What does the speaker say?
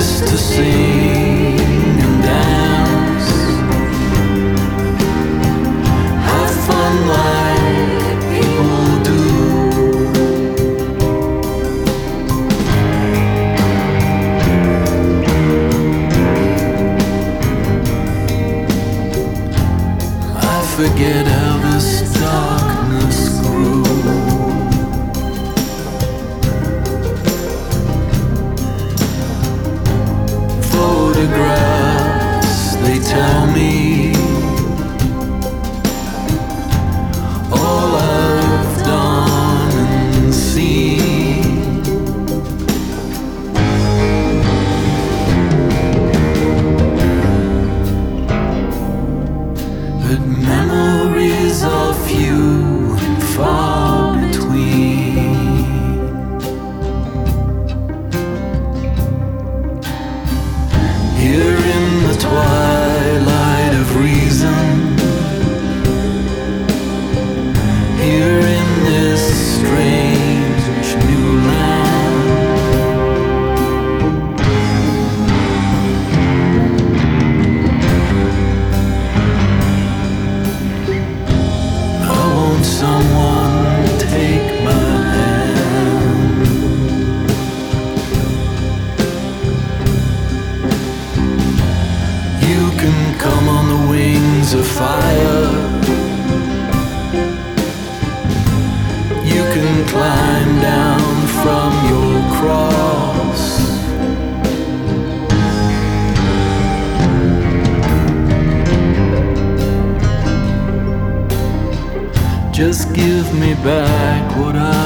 just to sing and dance, have fun like people do. I forget how this darkness grew. Photographs, they tell me all I've done and seen. But memories are few and far between. Here in the twilight of reason, here in this strange new land, I want someone to take my hand. You can come on the wings of fire. You can climb down from your cross. Just give me back what I